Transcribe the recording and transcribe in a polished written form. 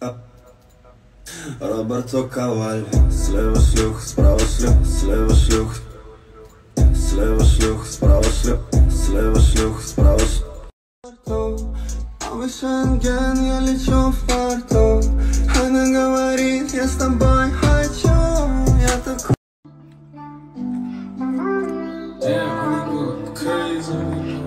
Роберто Каваль. Слева шлюх, справа шлюх, слева шлюх. Слева шлюх, справа шлюх, слева шлюх, справа шлюх. Новый Шенген, я лечу в порту. Она говорит, я с тобой хочу. Я такой. Damn, honey, you look crazy.